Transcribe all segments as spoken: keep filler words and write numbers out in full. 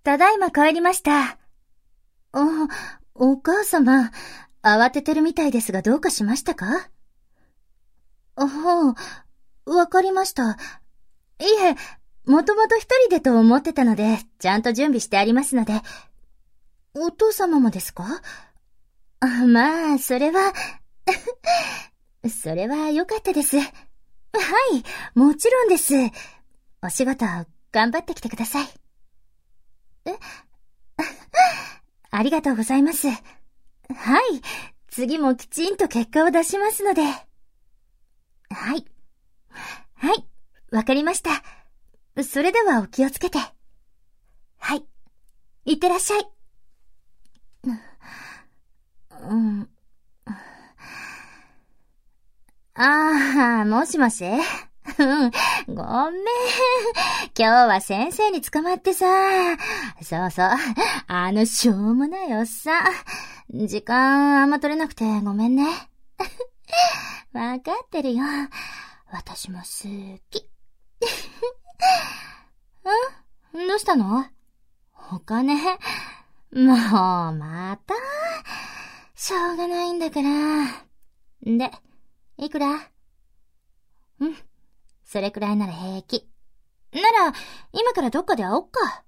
ただいま帰りました。あ、お母様、慌ててるみたいですがどうかしましたか？あはあ、わかりました。いえ、もともと一人でと思ってたので、ちゃんと準備してありますので。お父様もですか？あ、まあ、それは、それは良かったです。はい、もちろんです。お仕事、頑張ってきてください。えありがとうございます。はい、次もきちんと結果を出しますので。はい。はい、わかりました。それではお気をつけて。はい、いってらっしゃい。うん。ああ、もしもし？うん、ごめん。今日は先生に捕まってさ。そうそう。あのしょうもないおっさん。時間あんま取れなくてごめんね。わかってるよ。私も好き。ん？どうしたの？お金？もう、また？しょうがないんだから。で、いくら？うん。それくらいなら平気。なら、今からどっかで会おっか。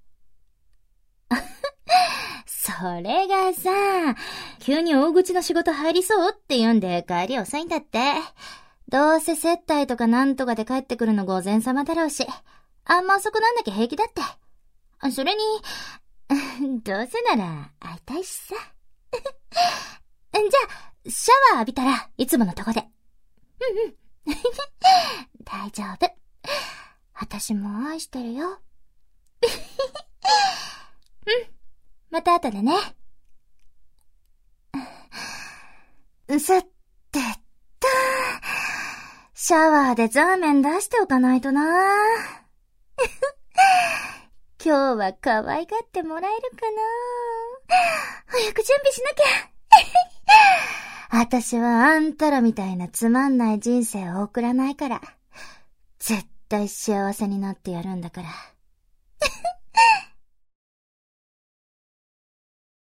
それがさ、急に大口の仕事入りそうって言うんで帰り遅いんだって。どうせ接待とかなんとかで帰ってくるの午前様だろうし、あんま遅くなんなきゃ平気だって。それに、どうせなら会いたいしさ。じゃあ、シャワー浴びたらいつものとこで。うんうん。大丈夫。私も愛してるよ。うん。また後でね。さてと、シャワーでザーメン出しておかないとな。今日は可愛がってもらえるかな。早く準備しなきゃ。私はあんたらみたいなつまんない人生を送らないから、絶対幸せになってやるんだから。